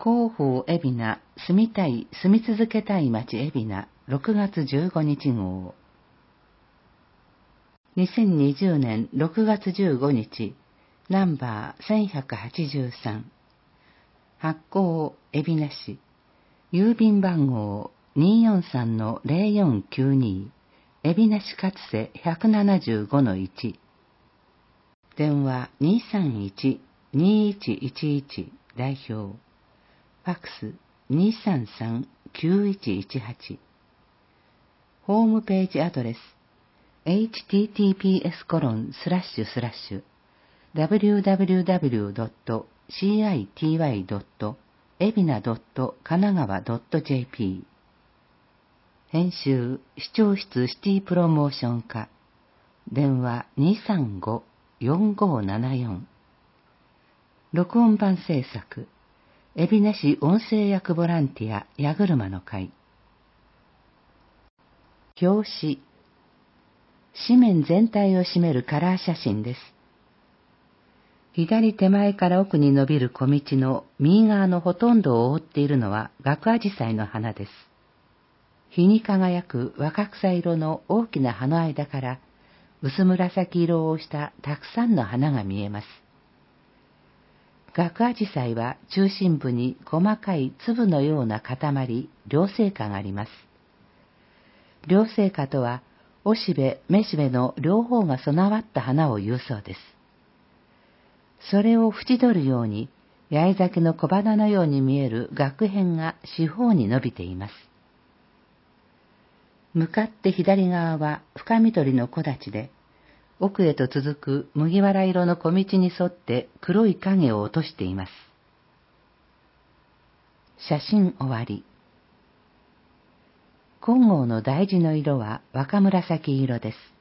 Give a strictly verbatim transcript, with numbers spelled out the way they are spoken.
広報海老名住みたい住み続けたい町海老名ろくがつじゅうごにち号。にせんにじゅうねんろくがつじゅうごにち、ナンバーせんひゃくはちじゅうさん。発行海老名市、郵便番号 にーよんさんのぜろよんきゅうに、海老名市勝瀬 ひゃくななじゅうごのいち。電話 にーさんいち にーいちいちいち 代表。ファックス にーさんさん きゅういちいちはち。ホームページアドレス エイチティーティーピーエスコロンスラッシュスラッシュダブリューダブリューダブリュードットシーアイティーワイドットエビナドットカナガワドットジェーピー。編集視聴室シティプロモーション課。電話 にーさんご よんごーななよん。録音版制作海老名市音声役ボランティア矢車の会。表紙、紙面全体を占めるカラー写真です。左手前から奥に伸びる小道の右側のほとんどを覆っているのはガクアジサイの花です。日に輝く若草色の大きな葉の間から薄紫色をしたたくさんの花が見えます。ガクアジサイは中心部に細かい粒のような塊、両生花があります。両生花とは、おしべ、めしべの両方が備わった花を言うそうです。それを縁取るように、八重咲きの小花のように見える萼片が四方に伸びています。向かって左側は深緑の木立で、奥へと続く麦わら色の小道に沿って黒い影を落としています。写真終わり。金剛の大事の色は若紫色です。